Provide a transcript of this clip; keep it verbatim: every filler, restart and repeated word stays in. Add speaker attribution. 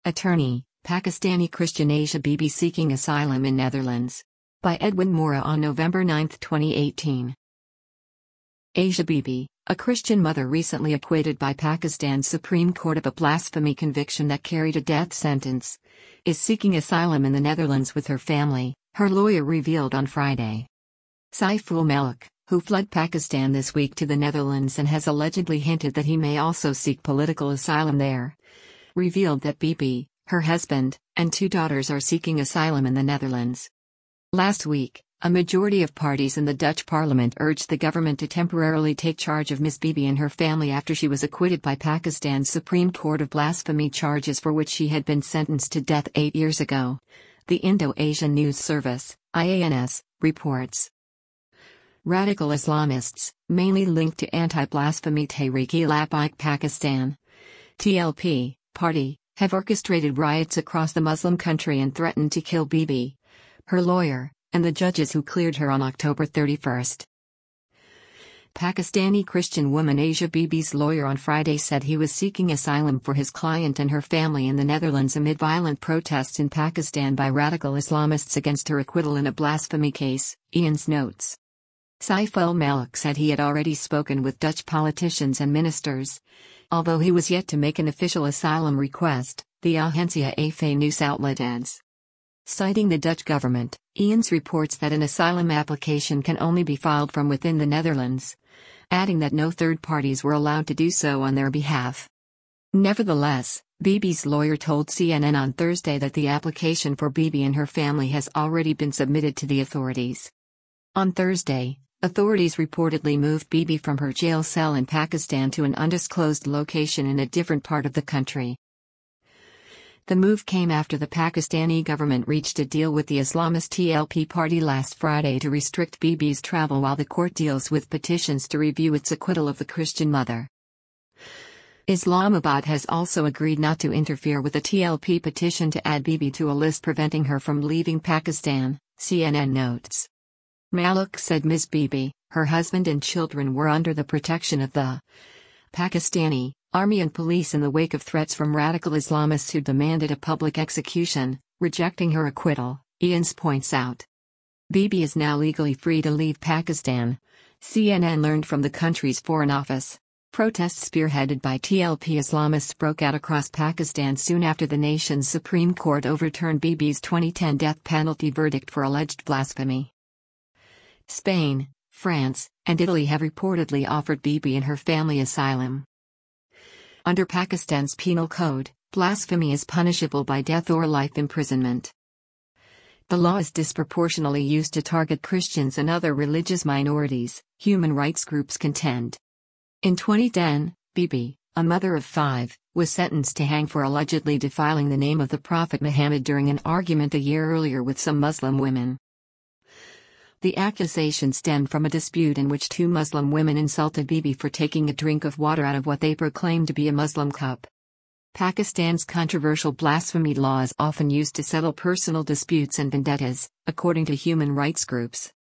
Speaker 1: Attorney, Pakistani Christian Asia Bibi seeking asylum in Netherlands. By Edwin Mora on November ninth twenty eighteen. Asia Bibi, a Christian mother recently acquitted by Pakistan's Supreme Court of a blasphemy conviction that carried a death sentence, is seeking asylum in the Netherlands with her family, her lawyer revealed on Friday. Saiful Malik, who fled Pakistan this week to the Netherlands and has allegedly hinted that he may also seek political asylum there, revealed that Bibi, her husband, and two daughters are seeking asylum in the Netherlands. Last week, a majority of parties in the Dutch parliament urged the government to temporarily take charge of Miss Bibi and her family after she was acquitted by Pakistan's Supreme Court of blasphemy charges for which she had been sentenced to death eight years ago. The Indo-Asian News Service, I A N S, reports. Radical Islamists, mainly linked to anti-blasphemy Tehreek-e-Labbaik Pakistan T L P party, have orchestrated riots across the Muslim country and threatened to kill Bibi, her lawyer, and the judges who cleared her on October thirty-first. Pakistani Christian woman Asia Bibi's lawyer on Friday said he was seeking asylum for his client and her family in the Netherlands amid violent protests in Pakistan by radical Islamists against her acquittal in a blasphemy case, I A N S notes. Saiful Malik said he had already spoken with Dutch politicians and ministers, although he was yet to make an official asylum request, the Agencia Efe news outlet adds. Citing the Dutch government, I A N S reports that an asylum application can only be filed from within the Netherlands, adding that no third parties were allowed to do so on their behalf. Nevertheless, Bibi's lawyer told C N N on Thursday that the application for Bibi and her family has already been submitted to the authorities. On Thursday, authorities reportedly moved Bibi from her jail cell in Pakistan to an undisclosed location in a different part of the country. The move came after the Pakistani government reached a deal with the Islamist T L P party last Friday to restrict Bibi's travel while the court deals with petitions to review its acquittal of the Christian mother. Islamabad has also agreed not to interfere with the T L P petition to add Bibi to a list preventing her from leaving Pakistan, C N N notes. Malik said Miss Bibi, her husband and children were under the protection of the Pakistani army and police in the wake of threats from radical Islamists who demanded a public execution, rejecting her acquittal, I A N S points out. Bibi is now legally free to leave Pakistan, C N N learned from the country's foreign office. Protests spearheaded by T L P Islamists broke out across Pakistan soon after the nation's Supreme Court overturned Bibi's twenty ten death penalty verdict for alleged blasphemy. Spain, France, and Italy have reportedly offered Bibi and her family asylum. Under Pakistan's penal code, blasphemy is punishable by death or life imprisonment. The law is disproportionately used to target Christians and other religious minorities, human rights groups contend. In twenty ten, Bibi, a mother of five, was sentenced to hang for allegedly defiling the name of the Prophet Muhammad during an argument a year earlier with some Muslim women. The accusation stemmed from a dispute in which two Muslim women insulted Bibi for taking a drink of water out of what they proclaimed to be a Muslim cup. Pakistan's controversial blasphemy law is often used to settle personal disputes and vendettas, according to human rights groups.